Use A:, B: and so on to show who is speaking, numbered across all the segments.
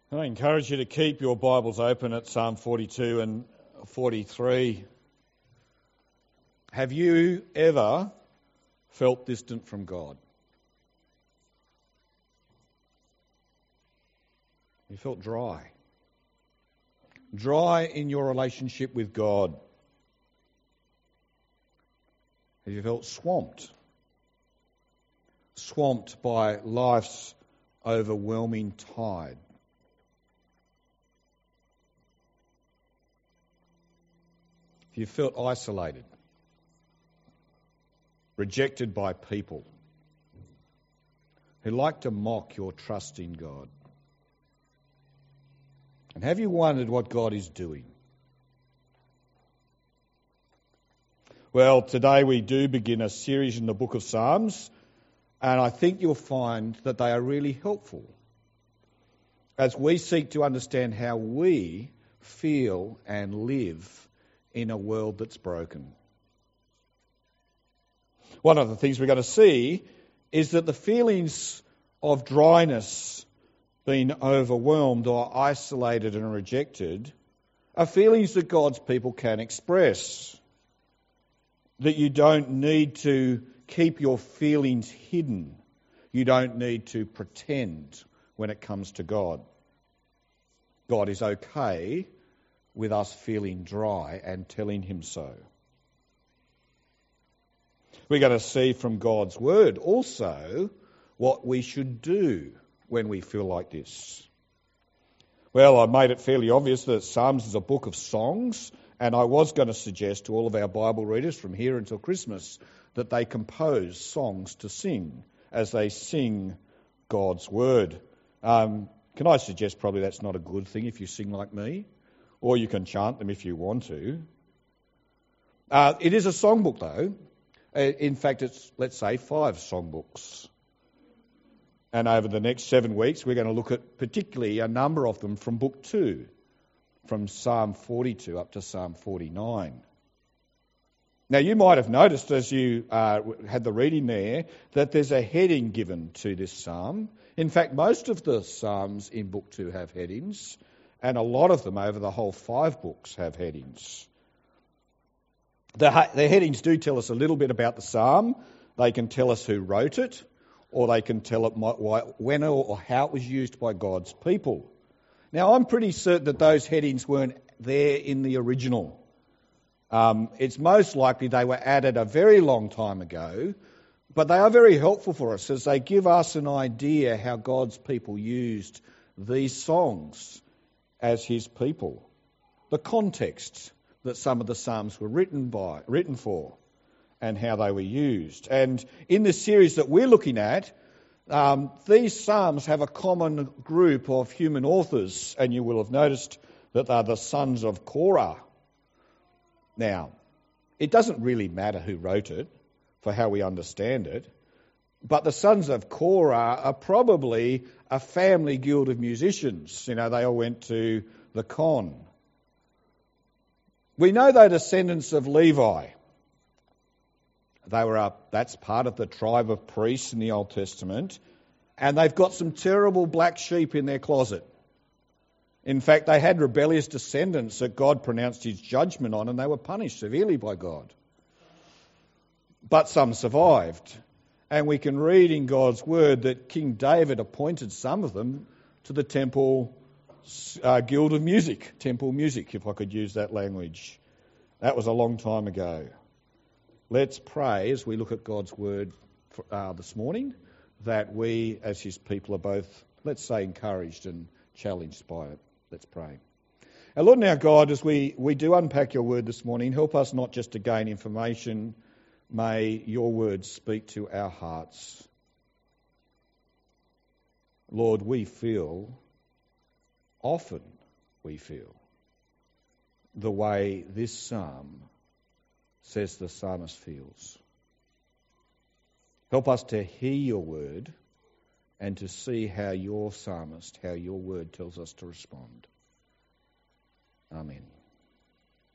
A: I encourage you to keep your Bibles open at Psalm 42 and 43. Have you ever felt distant from God? You felt dry. Dry in your relationship with God. Have you felt swamped? Swamped by life's overwhelming tide? Have you felt isolated? Rejected by people who like to mock your trust in God? And have you wondered what God is doing? Well, today we do begin a series in the book of Psalms, and I think you'll find that they are really helpful as we seek to understand how we feel and live in a world that's broken. One of the things we're going to see is that the feelings of dryness, being overwhelmed or isolated and rejected, are feelings that God's people can express. That you don't need to keep your feelings hidden. You don't need to pretend when it comes to God. God is okay with us feeling dry and telling him so. We're going to see from God's word also what we should do when we feel like this. Well, I made it fairly obvious that Psalms is a book of songs, and I was going to suggest to all of our Bible readers from here until Christmas that they compose songs to sing as they sing God's word. Can I suggest probably that's not a good thing if you sing like me? Or you can chant them if you want to. It is a songbook though. In fact, it's, let's say, 5 songbooks. And over the next 7 weeks, we're going to look at particularly a number of them from Book 2, from Psalm 42 up to Psalm 49. Now, you might have noticed as you had the reading there that there's a heading given to this psalm. In fact, most of the psalms in Book 2 have headings, and a lot of them over the whole 5 books have headings. The headings do tell us a little bit about the psalm. They can tell us who wrote it, or they can tell it when or how it was used by God's people. Now, I'm pretty certain that those headings weren't there in the original. It's most likely they were added a very long time ago, but they are very helpful for us as they give us an idea how God's people used these songs as his people. The context that some of the psalms were written for, and how they were used. And in this series that we're looking at, these psalms have a common group of human authors, and you will have noticed that they're the sons of Korah. Now, it doesn't really matter who wrote it for how we understand it, but the sons of Korah are probably a family guild of musicians. You know, they all went to the con. We know they're descendants of Levi. That's part of the tribe of priests in the Old Testament, and they've got some terrible black sheep in their closet. In fact, they had rebellious descendants that God pronounced his judgment on, and they were punished severely by God. But some survived, and we can read in God's word that King David appointed some of them to the temple guild of music, temple music, if I could use that language. That was a long time ago. Let's pray as we look at God's word this morning, that we as his people are both, let's say, encouraged and challenged by it. Let's pray. Our Lord and our God, as we do unpack your word this morning, help us not just to gain information. May your words speak to our hearts. Lord, often we feel the way this psalm says the psalmist feels. Help us to hear your word and to see how your psalmist, how your word tells us to respond. Amen.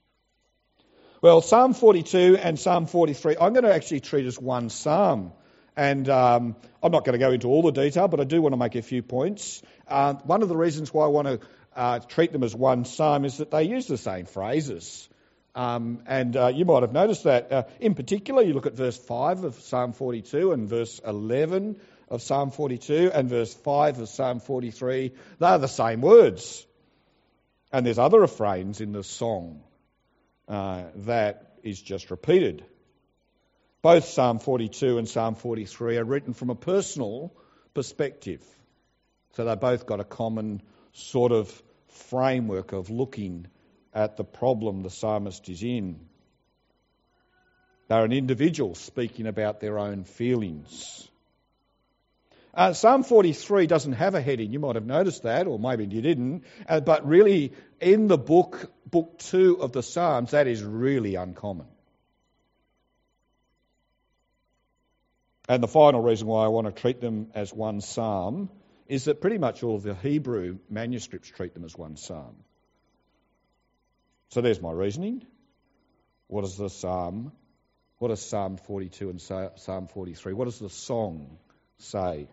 A: Well, Psalm 42 and Psalm 43, I'm going to actually treat as one psalm. And I'm not going to go into all the detail, but I do want to make a few points. One of the reasons why I want to treat them as one psalm is that they use the same phrases. And you might have noticed that. In particular, you look at verse 5 of Psalm 42 and verse 11 of Psalm 42 and verse 5 of Psalm 43. They are the same words. And there's other refrains in the song that is just repeated. Both Psalm 42 and Psalm 43 are written from a personal perspective. So they both got a common sort of framework of looking at the problem the psalmist is in. They're an individual speaking about their own feelings. Psalm 43 doesn't have a heading. You might have noticed that, or maybe you didn't. But really, in the book 2 of the Psalms, that is really uncommon. And the final reason why I want to treat them as one psalm is that pretty much all of the Hebrew manuscripts treat them as one psalm. So there's my reasoning. What does Psalm 42 and Psalm 43, what does the song say?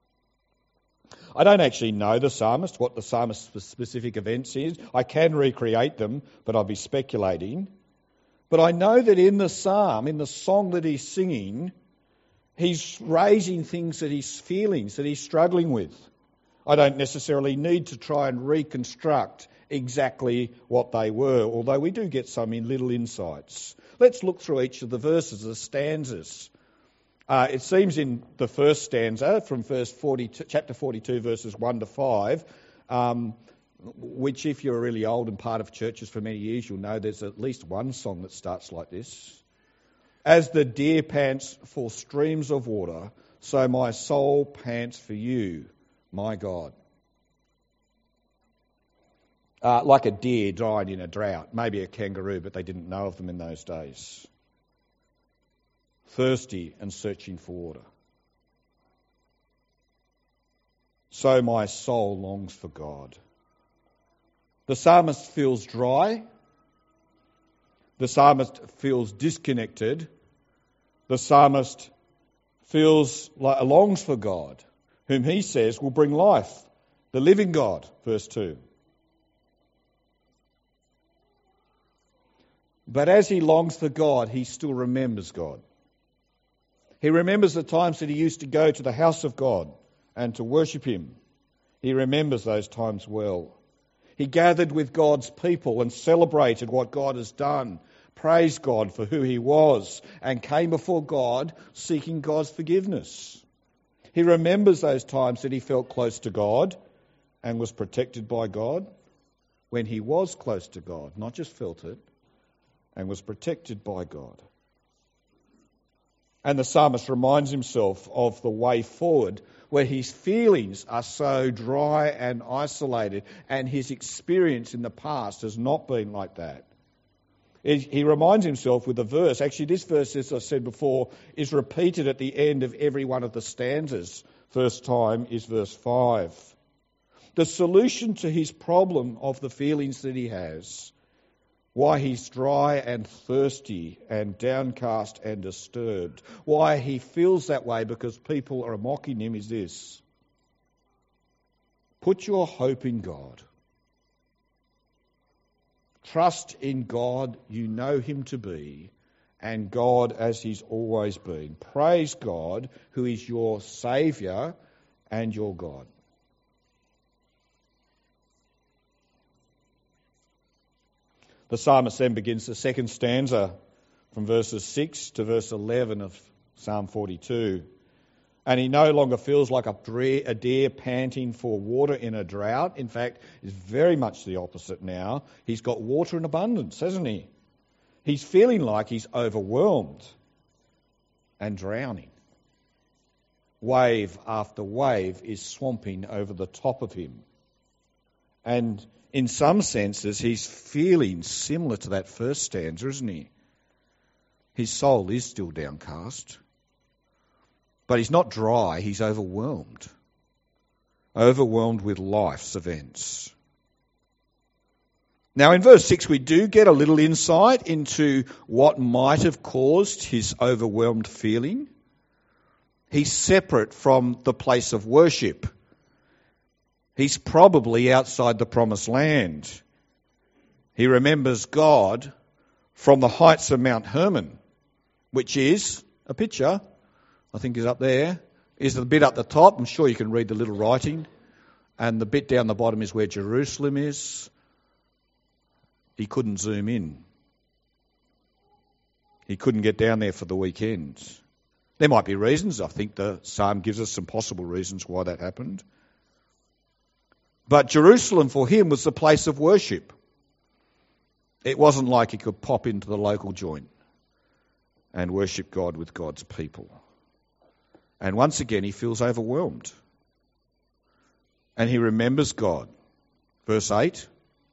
A: I don't actually know the psalmist, what the psalmist's specific events is. I can recreate them, but I'll be speculating. But I know that in the psalm, in the song that he's singing, he's raising things that he's feelings, that he's struggling with. I don't necessarily need to try and reconstruct exactly what they were, although we do get some little insights. Let's look through each of the verses, the stanzas. It seems in the first stanza, from chapter 42, verses 1 to 5, which if you're really old and part of churches for many years, you'll know there's at least one song that starts like this. As the deer pants for streams of water, so my soul pants for you, my God. Like a deer died in a drought, maybe a kangaroo, but they didn't know of them in those days. Thirsty and searching for water. So my soul longs for God. The psalmist feels dry. The psalmist feels disconnected. The psalmist longs for God, whom he says will bring life, the living God, verse 2. But as he longs for God, he still remembers God. He remembers the times that he used to go to the house of God and to worship him. He remembers those times well. He gathered with God's people and celebrated what God has done, praised God for who he was, and came before God seeking God's forgiveness. He remembers those times that he felt close to God and was protected by God, when he was close to God, not just felt it, and was protected by God. And the psalmist reminds himself of the way forward where his feelings are so dry and isolated, and his experience in the past has not been like that. He reminds himself with a verse. Actually, this verse, as I said before, is repeated at the end of every one of the stanzas. First time is verse 5. The solution to his problem of the feelings that he has, why he's dry and thirsty and downcast and disturbed, why he feels that way because people are mocking him, is this: put your hope in God. Trust in God you know him to be, and God as he's always been. Praise God, who is your Saviour and your God. The psalmist then begins the second stanza from verses 6 to verse 11 of Psalm 42. And he no longer feels like a deer panting for water in a drought. In fact, it's very much the opposite now. He's got water in abundance, hasn't he? He's feeling like he's overwhelmed and drowning. Wave after wave is swamping over the top of him. And in some senses, he's feeling similar to that first stanza, isn't he? His soul is still downcast. But he's not dry, he's overwhelmed. Overwhelmed with life's events. Now in verse 6 we do get a little insight into what might have caused his overwhelmed feeling. He's separate from the place of worship. He's probably outside the promised land. He remembers God from the heights of Mount Hermon, which is a picture, I think is up there, is the bit up the top. I'm sure you can read the little writing. And the bit down the bottom is where Jerusalem is. He couldn't zoom in. He couldn't get down there for the weekend. There might be reasons. I think the psalm gives us some possible reasons why that happened. But Jerusalem for him was the place of worship. It wasn't like he could pop into the local joint and worship God with God's people. And once again, he feels overwhelmed. And he remembers God. Verse 8.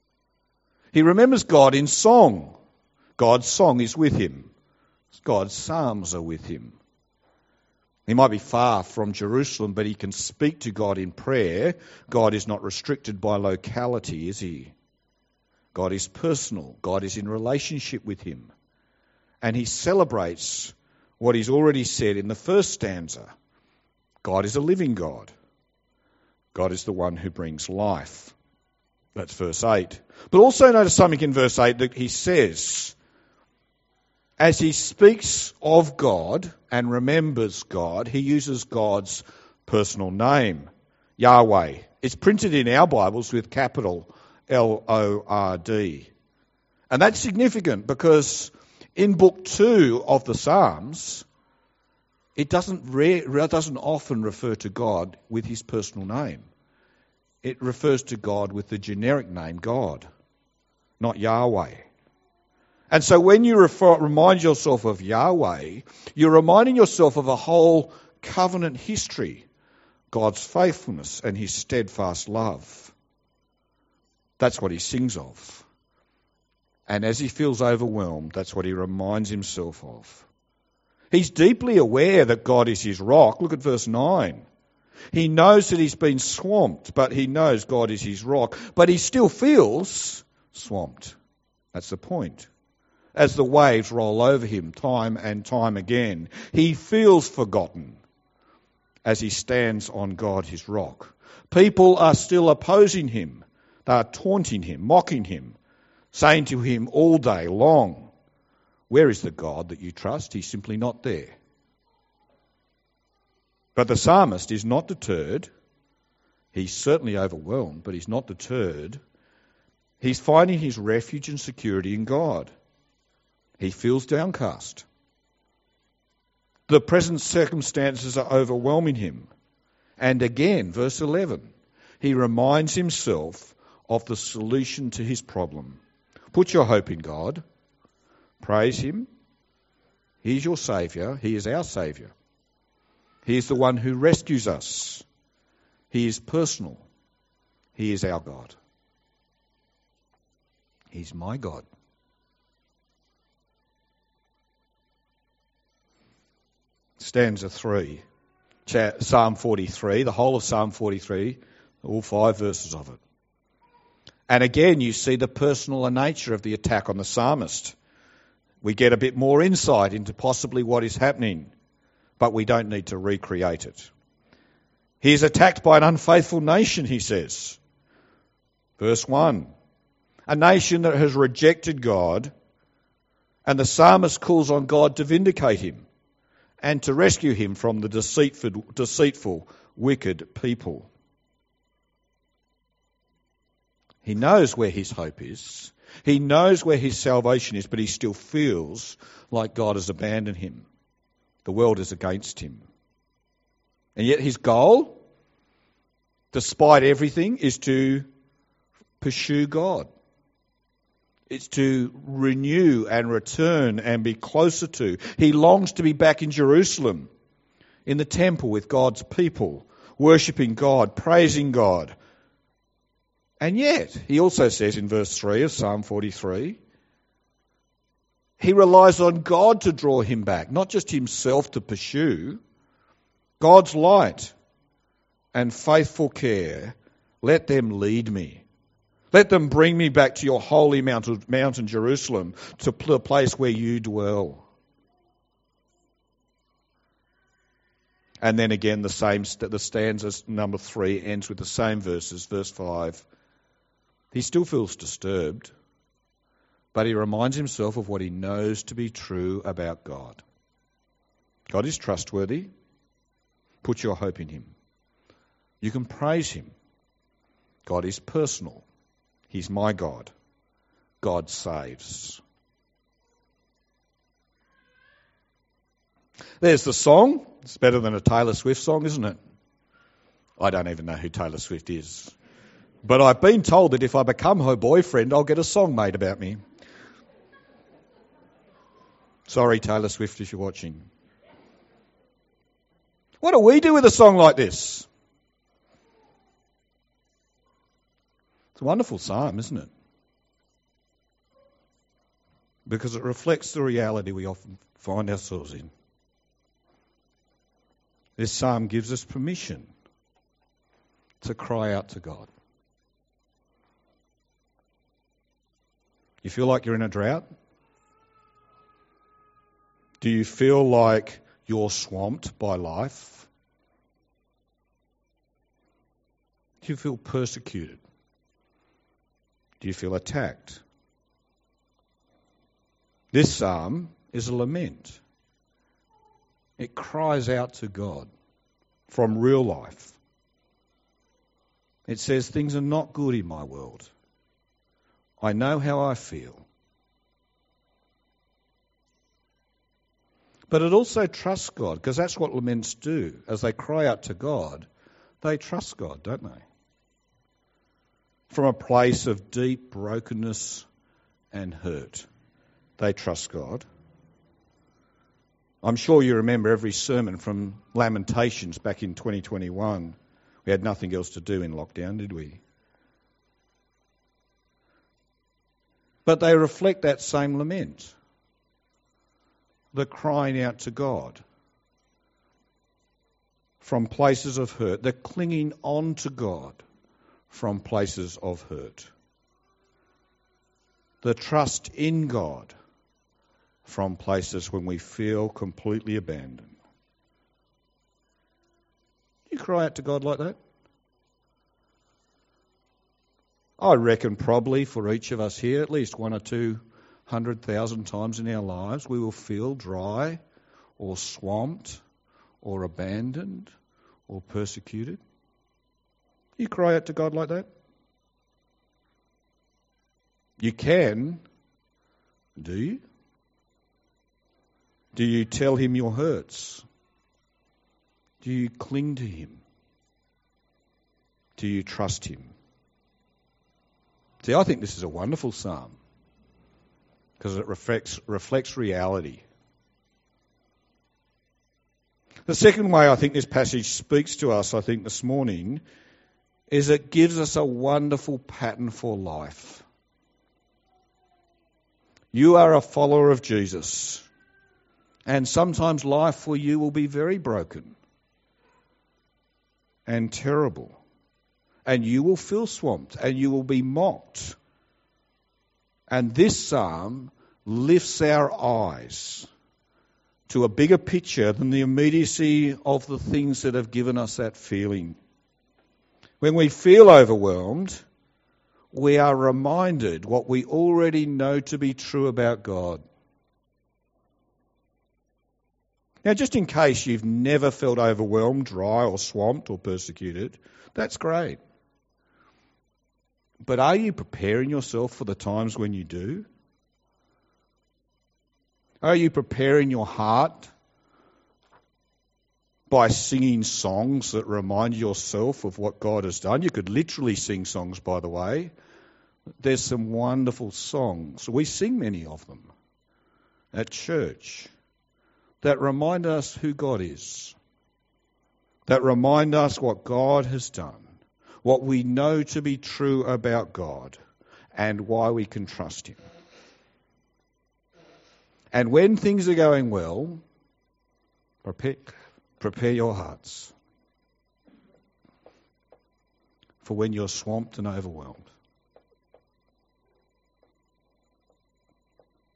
A: He remembers God in song. God's song is with him. God's psalms are with him. He might be far from Jerusalem, but he can speak to God in prayer. God is not restricted by locality, is he? God is personal. God is in relationship with him. And he celebrates what he's already said in the first stanza. God is a living God. God is the one who brings life. That's verse 8. But also notice something in verse 8 that he says, as he speaks of God and remembers God, he uses God's personal name, Yahweh. It's printed in our Bibles with capital Lord. And that's significant because in Book 2 of the Psalms, it doesn't often refer to God with his personal name. It refers to God with the generic name God, not Yahweh. And so when you remind yourself of Yahweh, you're reminding yourself of a whole covenant history, God's faithfulness and his steadfast love. That's what he sings of. And as he feels overwhelmed, that's what he reminds himself of. He's deeply aware that God is his rock. Look at verse 9. He knows that he's been swamped, but he knows God is his rock. But he still feels swamped. That's the point. As the waves roll over him time and time again, he feels forgotten as he stands on God, his rock. People are still opposing him. They are taunting him, mocking him, saying to him all day long, where is the God that you trust? He's simply not there. But the psalmist is not deterred. He's certainly overwhelmed, but he's not deterred. He's finding his refuge and security in God. He feels downcast. The present circumstances are overwhelming him. And again, verse 11, he reminds himself of the solution to his problem. Put your hope in God. Praise him. He's your Saviour. He is our Saviour. He is the one who rescues us. He is personal. He is our God. He's my God. Stanza 3, Psalm 43, the whole of Psalm 43, all 5 verses of it. And again, you see the personal nature of the attack on the psalmist. We get a bit more insight into possibly what is happening, but we don't need to recreate it. He is attacked by an unfaithful nation, he says. Verse 1, a nation that has rejected God, and the psalmist calls on God to vindicate him and to rescue him from the deceitful, wicked people. He knows where his hope is. He knows where his salvation is, but he still feels like God has abandoned him. The world is against him. And yet his goal, despite everything, is to pursue God. It's to renew and return and be closer to. He longs to be back in Jerusalem, in the temple with God's people, worshipping God, praising God. And yet, he also says in verse 3 of Psalm 43, he relies on God to draw him back, not just himself to pursue. God's light and faithful care, let them lead me. Let them bring me back to your holy mountain Jerusalem, to the place where you dwell. And then again, the stanza number 3 ends with the same verses, verse 5. He still feels disturbed, but he reminds himself of what he knows to be true about God. God is trustworthy. Put your hope in him. You can praise him. God is personal. He's my God. God saves. There's the song. It's better than a Taylor Swift song, isn't it? I don't even know who Taylor Swift is. But I've been told that if I become her boyfriend, I'll get a song made about me. Sorry, Taylor Swift, if you're watching. What do we do with a song like this? It's a wonderful psalm, isn't it? Because it reflects the reality we often find ourselves in. This psalm gives us permission to cry out to God. You feel like you're in a drought? Do you feel like you're swamped by life? Do you feel persecuted? Do you feel attacked? This psalm is a lament. It cries out to God from real life. It says, things are not good in my world. I know how I feel. But it also trusts God, because that's what laments do. As they cry out to God, they trust God, don't they? From a place of deep brokenness and hurt, they trust God. I'm sure you remember every sermon from Lamentations back in 2021. We had nothing else to do in lockdown, did we? But they reflect that same lament. The crying out to God from places of hurt. The clinging on to God from places of hurt. The trust in God from places when we feel completely abandoned. You cry out to God like that? I reckon probably for each of us here, at least 100,000 or 200,000 times in our lives, we will feel dry or swamped or abandoned or persecuted. You cry out to God like that? You can. Do you? Do you tell him your hurts? Do you cling to him? Do you trust him? See, I think this is a wonderful psalm because it reflects reality. The second way I think this passage speaks to us, I think, this morning, is it gives us a wonderful pattern for life. You are a follower of Jesus, and sometimes life for you will be very broken and terrible, and you will feel swamped, and you will be mocked. And this psalm lifts our eyes to a bigger picture than the immediacy of the things that have given us that feeling. When we feel overwhelmed, we are reminded what we already know to be true about God. Now, just in case you've never felt overwhelmed, dry or swamped or persecuted, that's great. But are you preparing yourself for the times when you do? Are you preparing your heart by singing songs that remind yourself of what God has done? You could literally sing songs, by the way. There's some wonderful songs. We sing many of them at church that remind us who God is, that remind us what God has done, what we know to be true about God, and why we can trust him. And when things are going well, prepare your hearts for when you're swamped and overwhelmed.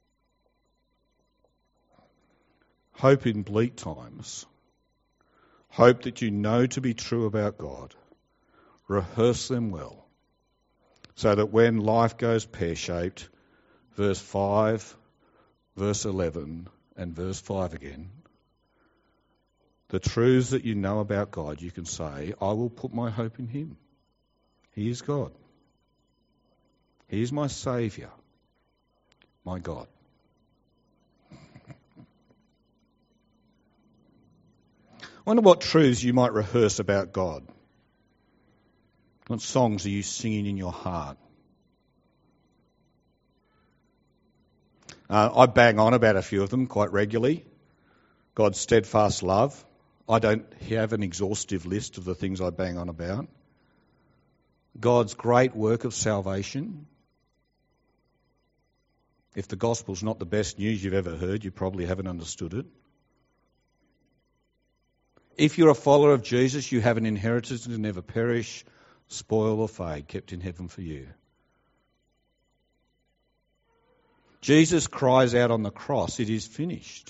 A: Hope in bleak times. hope that you know to be true about God. Rehearse them well, so that when life goes pear-shaped, verse 5, verse 11, and verse 5 again, the truths that you know about God, you can say, I will put my hope in him. He is God. He is my Saviour, my God. I wonder what truths you might rehearse about God. What songs are you singing in your heart? I bang on about a few of them quite regularly. God's steadfast love. I don't have an exhaustive list of the things I bang on about. God's great work of salvation. If the gospel's not the best news you've ever heard, you probably haven't understood it. If you're a follower of Jesus, you have an inheritance to never perish, spoil or fade, kept in heaven for you. Jesus cries out on the cross, it is finished.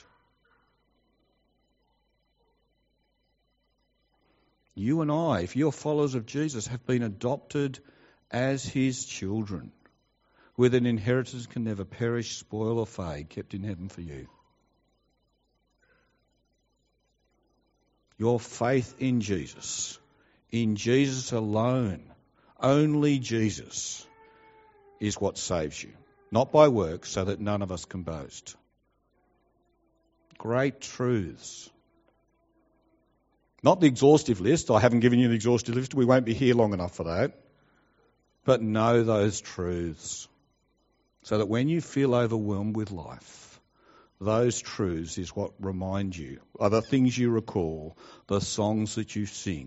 A: You and I, if you're followers of Jesus, have been adopted as his children, with an inheritance can never perish, spoil or fade, kept in heaven for you. Your faith in Jesus alone, only Jesus, is what saves you. Not by works, so that none of us can boast. Great truths. Not the exhaustive list. I haven't given you the exhaustive list. We won't be here long enough for that. But know those truths, so that when you feel overwhelmed with life, those truths is what remind you, are the things you recall, the songs that you sing.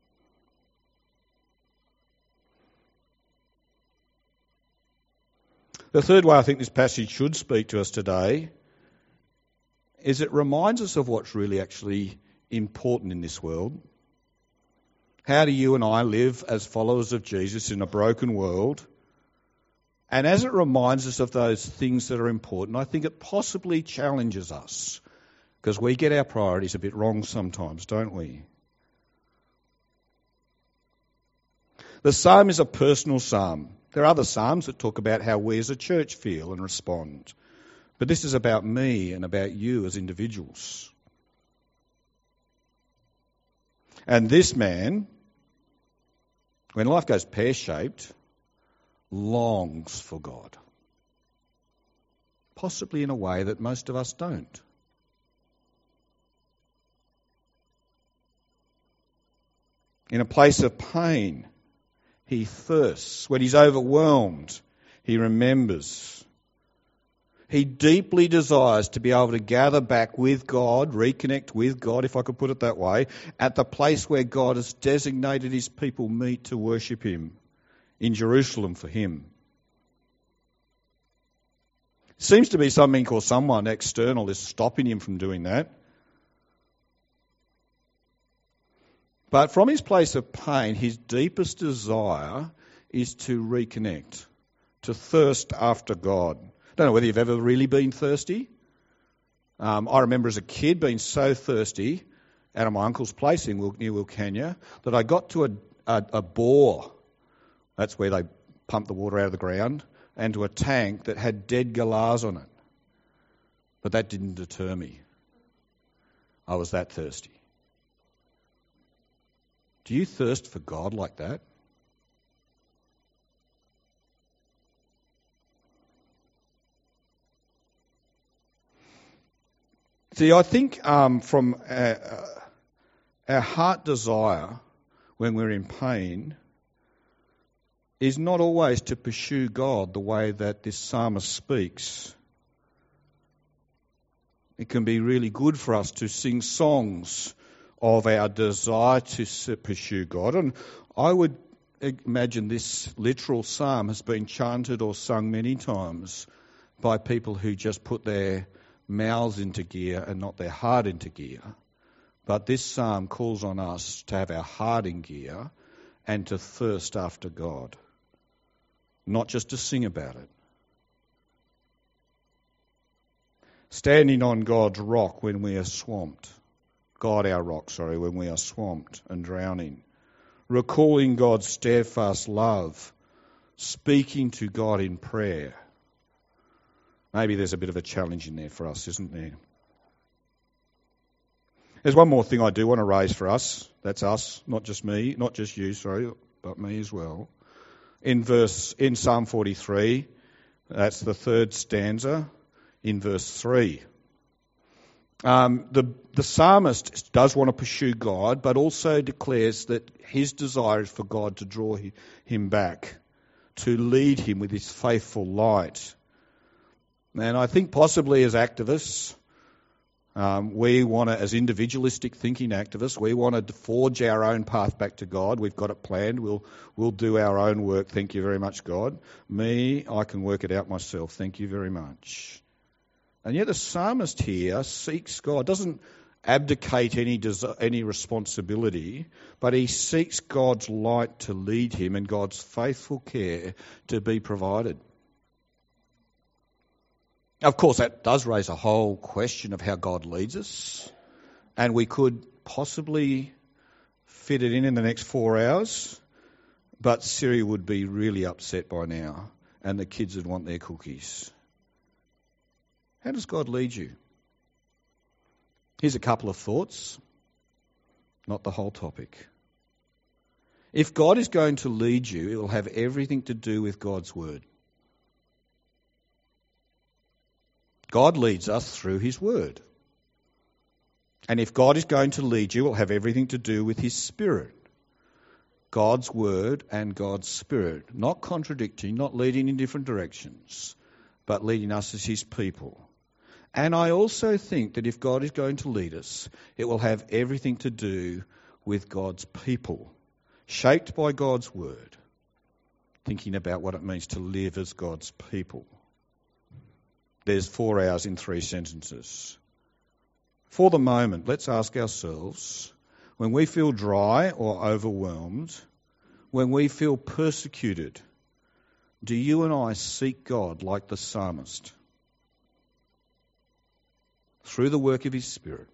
A: The third way I think this passage should speak to us today is it reminds us of what's really actually important in this world. How do you and I live as followers of Jesus in a broken world? And as it reminds us of those things that are important, I think it possibly challenges us, because we get our priorities a bit wrong sometimes, don't we? The psalm is a personal psalm. There are other psalms that talk about how we as a church feel and respond. But this is about me and about you as individuals. And this man, when life goes pear-shaped, longs for God. Possibly in a way that most of us don't. In a place of pain, he thirsts. When he's overwhelmed, he remembers. He deeply desires to be able to gather back with God, reconnect with God, if I could put it that way, at the place where God has designated his people meet to worship him, in Jerusalem for him. Seems to be something or someone external is stopping him from doing that. But from his place of pain, his deepest desire is to reconnect, to thirst after God. I don't know whether you've ever really been thirsty. I remember as a kid being so thirsty out of my uncle's place near Wilcannia that I got to a bore. That's where they pump the water out of the ground, and to a tank that had dead galahs on it. But that didn't deter me. I was that thirsty. Do you thirst for God like that? See, I think from our heart desire when we're in pain is not always to pursue God the way that this psalmist speaks. It can be really good for us to sing songs of our desire to pursue God. And I would imagine this literal psalm has been chanted or sung many times by people who just put their mouths into gear and not their heart into gear. But this psalm calls on us to have our heart in gear and to thirst after God, not just to sing about it. Standing on God's rock when we are swamped, God our rock, when we are swamped and drowning. Recalling God's steadfast love. Speaking to God in prayer. Maybe there's a bit of a challenge in there for us, isn't there? There's one more thing I do want to raise for us. That's us, not just me, not just you, but me as well. In Psalm 43, that's the third stanza, in verse 3. The psalmist does want to pursue God, but also declares that his desire is for God to draw him back, to lead him with his faithful light. And I think possibly as activists, we want to, as individualistic thinking activists, we want to forge our own path back to God. We've got it planned. We'll do our own work. Thank you very much, God. Me, I can work it out myself. Thank you very much. And yet the psalmist here seeks God, doesn't abdicate any responsibility, but he seeks God's light to lead him and God's faithful care to be provided. Of course, that does raise a whole question of how God leads us, and we could possibly fit it in the next 4 hours, but Siri would be really upset by now, and the kids would want their cookies. How does God lead you? Here's a couple of thoughts, not the whole topic. If God is going to lead you, it will have everything to do with God's word. God leads us through his word. And if God is going to lead you, it will have everything to do with his spirit. God's word and God's spirit. Not contradicting, not leading in different directions, but leading us as his people. And I also think that if God is going to lead us, it will have everything to do with God's people, shaped by God's word, thinking about what it means to live as God's people. There's 4 hours in 3 sentences. For the moment, let's ask ourselves, when we feel dry or overwhelmed, when we feel persecuted, do you and I seek God like the psalmist? Through the work of his Spirit.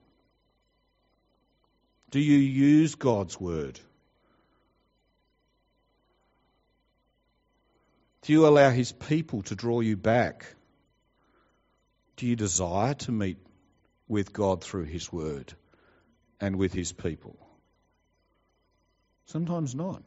A: Do you use God's word? Do you allow his people to draw you back? Do you desire to meet with God through his word and with his people? Sometimes not.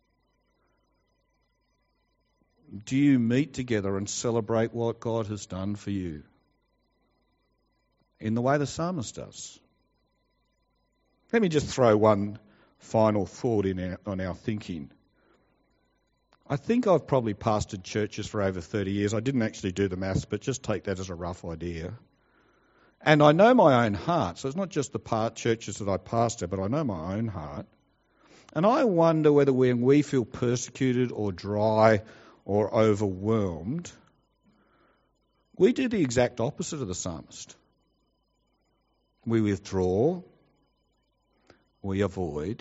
A: Do you meet together and celebrate what God has done for you in the way the psalmist does? Let me just throw one final thought on our thinking. I think I've probably pastored churches for over 30 years. I didn't actually do the maths, but just take that as a rough idea. And I know my own heart. So it's not just the churches that I pastor, but I know my own heart. And I wonder whether when we feel persecuted or dry or overwhelmed, we do the exact opposite of the psalmist. We withdraw, we avoid,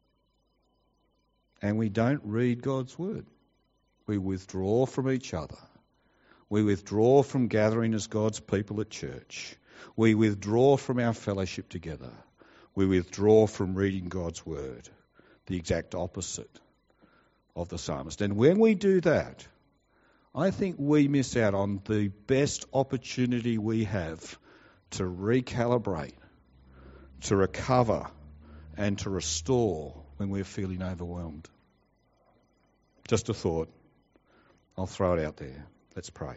A: and we don't read God's word. We withdraw from each other. We withdraw from gathering as God's people at church. We withdraw from our fellowship together. We withdraw from reading God's word. The exact opposite of the psalmist. And when we do that, I think we miss out on the best opportunity we have to recalibrate, to recover, and to restore when we're feeling overwhelmed. Just a thought. I'll throw it out there. Let's pray.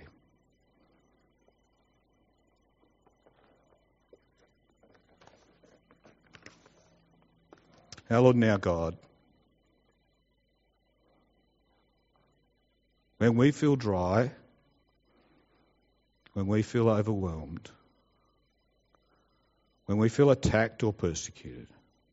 A: Our Lord and our God, when we feel dry, when we feel overwhelmed, when we feel attacked or persecuted,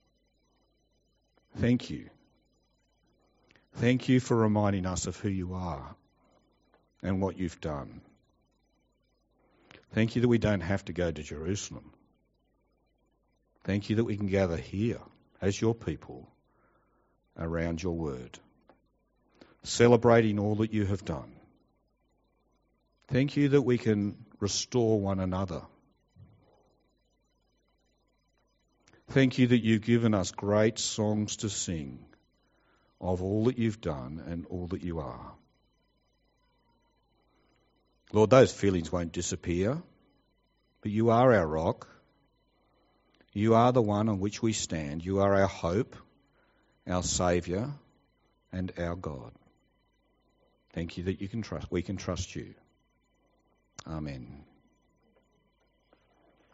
A: thank you. Thank you for reminding us of who you are and what you've done. Thank you that we don't have to go to Jerusalem. Thank you that we can gather here as your people around your word, celebrating all that you have done. Thank you that we can restore one another. Thank you that you've given us great songs to sing of all that you've done and all that you are. Lord, those feelings won't disappear, but you are our rock. You are the one on which we stand. You are our hope, our Saviour, and our God. Thank you that we can trust you. Amen.